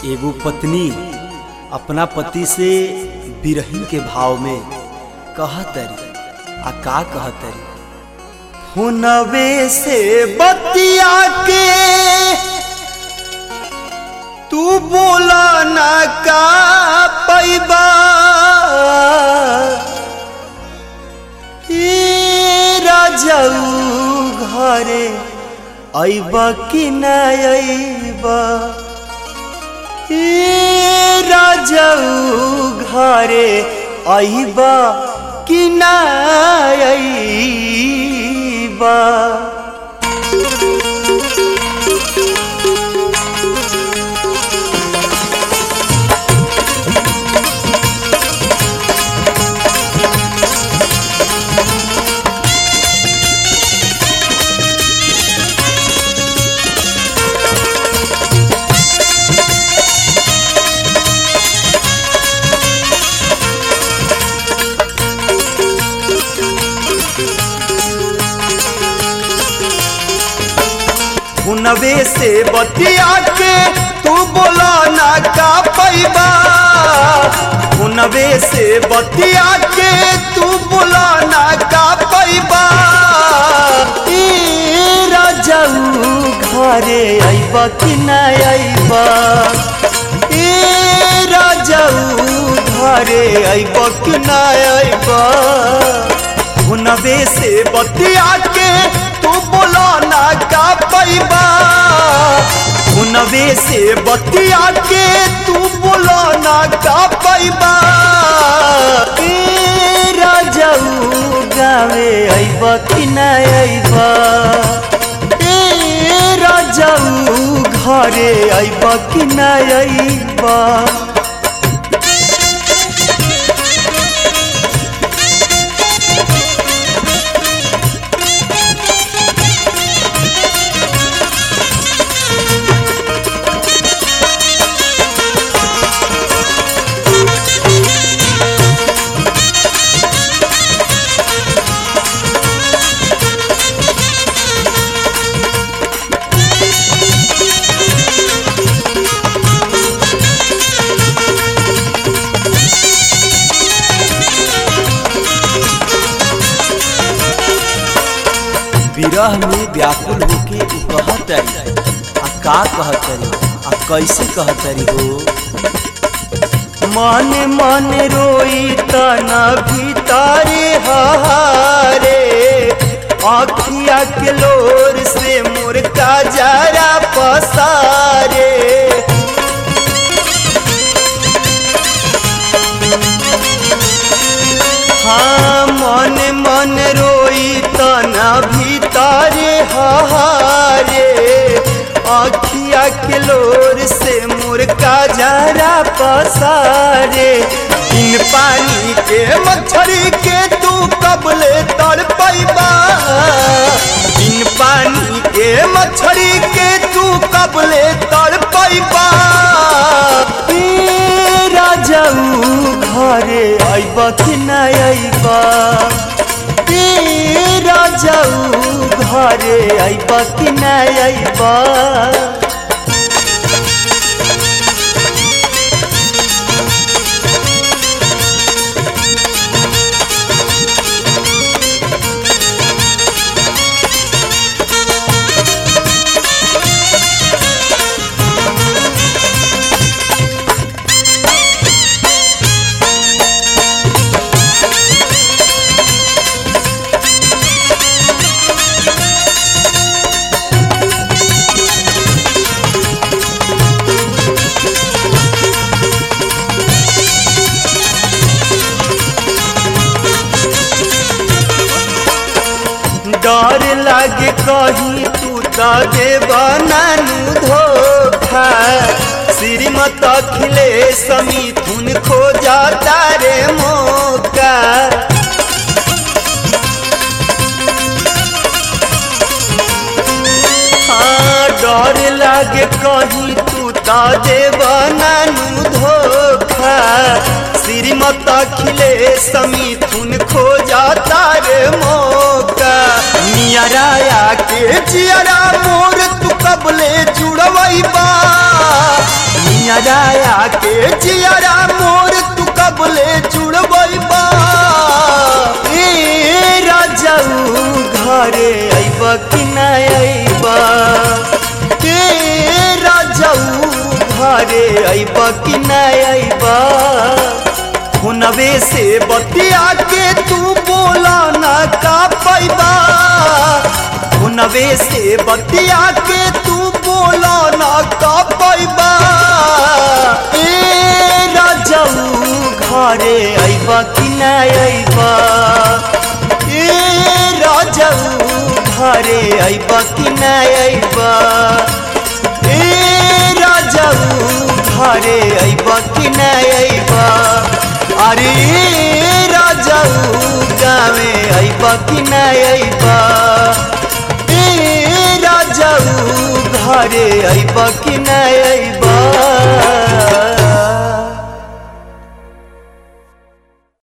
एगो पत्नी अपना पति से बिरहिन के भाव में कहतरी आ का कहतरी। हुनवे से बतिया के तू बोला ना का पैबा, राजाऊ घरे अइबा कि ना अइबा, राजाऊ घरे अइबा कि ना अइबा। हुनवे से बतिया के तू बोला ना का पैबा, हुनवे से बतिया के तू बोला ना का पैबा, राजाऊ घरे अइबा कि ना अइबा, राजाऊ घरे अइबा कि ना अइबा। हुनवे से बतिया के तू बोला ना का पैबा, हुनवे से बतिया के तू बोला ना का पैबा, राजाऊ गावे अइबा कि ना अइबा, राजाऊ घरे अइबा कि ना अइबा। विरह में व्याकुल होके कहतरी आ का कहतरी आ कैसे कहतरी हो। मन मन रोई तना भीतारे हारे, आँखिया के लोर से मोर का जरा पसारे, हाँ मन मन रोई तना भीतारे हारे, आँखिया के लोर से मोर का जरा पसारे। इन पानी के मछली के तू कबले तर पैबा, इन पानी के मछली के तू कबले तर पैबा, राजाऊ घरे अइबा कि ना अइबा, राजाऊ घरे अइबा कि ना अइबा। डर लागे कहीं तू तो देबा नानू धोखा, श्रीमत अखिलेश मिथुन खोजा तारे मौका, हाँ डर लागे कहीं तू तो देबा नानू धोखा, श्रीमत अखिलेश मिथुन खोजा तारे मौका। नियराया के जियरा मोर तू कबले जुड़वैबा, नया के जियारा मोर तू कबले जुड़बा ए राजाऊ घरे अइब कि ना अइब ए राजाऊ घरे अइब कि ना अइब हुनवे से बतिया के तू बोला ना का पैबा हुनवे से बतिया के तू बोला ना का पैबा ए राजाऊ घरे अइब कि ना अइब ए राजाऊ घरे अइब कि ना अइब ए राजाऊ घरे अइब कि ना अइब अरे राजाऊ गावे अइब कि ना अइब ए राजाऊ घरे अइब कि ना